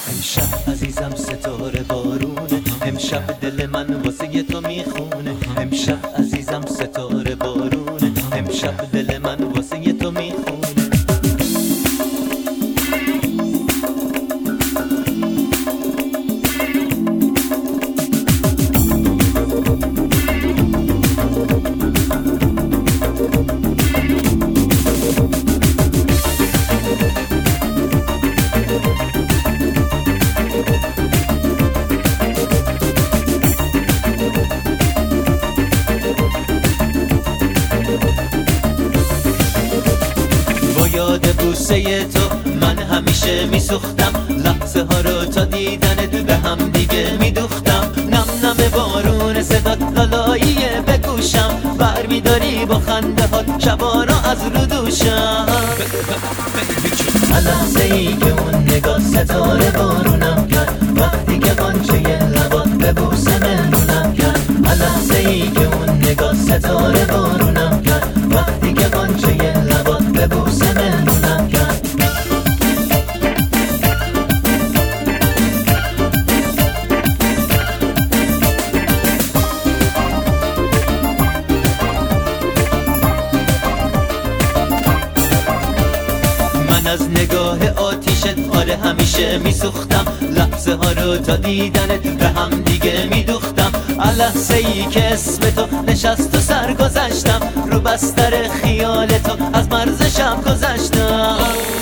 امشب عزیزم ستاره بارونه، امشب دل من واسه تو میخونه. امشب عزیزم ستاره بارونه، امشب دل من واسه تو میخونه. یاد بوسه تو من همیشه میسوختم، لحظه ها رو تا دیدنت به هم دیگه میدوختم. نم نم بارون صدات لالاییه به گوشم، بر میداری با خنده هات شبا رو از رو دوشم. لحظه ای که اون نگاه ستاره بارونم کرد، وقتی که قانچه لبات به بوسه مهمونم کرد. لحظه ای که اون نگاه ستاره بارونم کرد، وقتی که قانچه لبات به بوسه مهمونم کرد. من از نگاه آتیشت آره همیشه میسوختم، لحظه ها رو تا دیدنت به هم دیگه میدوختم. لحظه ای که اسم تو نشست و سر گذشتم، رو بستر خیال تو از مرز شب گذشتم.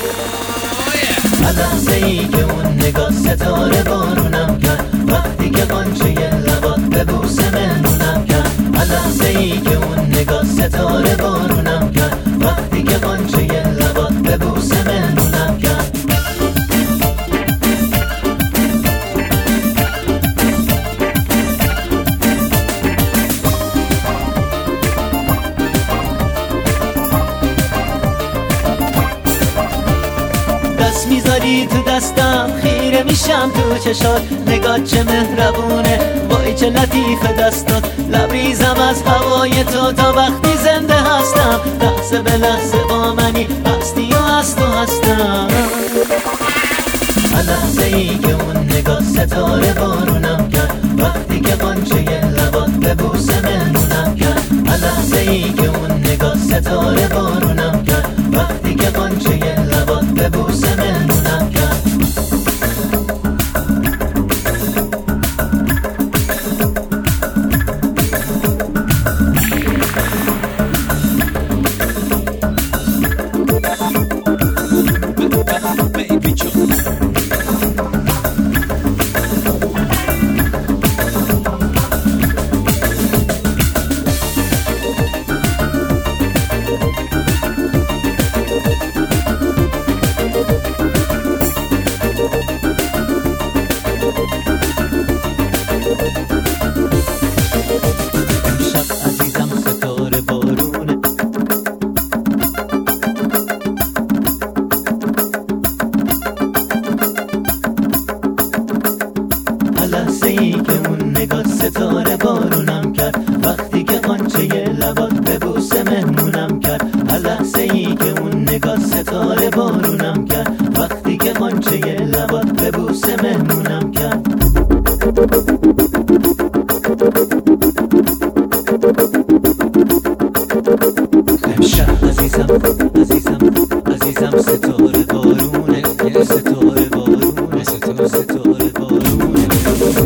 لحظه ای که اون نگاه ستاره بارونم کرد، وقتی که قانچه لبات به بوسه مهمونم کرد. لحظه ای که اون نگاه ستاره بارونم کرد، وقتی که قانچه لبات به بوسه مهمونم کرد. دست میذاری تو دستم، خیره میشم تو چشات. نگاه چه مهربونه، وای چه لطیف دستات. لبریزم از هوای تو تا وقتی زنده هستم، لحظه به لحظه با منی هستی و از تو هستم. لحظه ای که اون نگاه ستاره بارونم کرد، وقتی که قانچه لبات به بوسه مهمونم کرد. لحظه ای که اون نگاه ستاره بارونم کرد، وقتی که قانچه لبات به بوسه مهمونم کرد. لحظه ای که اون نگاه ستاره بارونم کرد، وقتی که قانچه لبات به بوسه مهمونم کرد. لحظه ای که اون نگاه ستاره بارونم کرد، وقتی که قانچه لبات به بوسه مهمونم کرد. امشب عزیزم عزیزم عزیزم ستاره بارونه، ستاره بارونه، ستاره بارونه.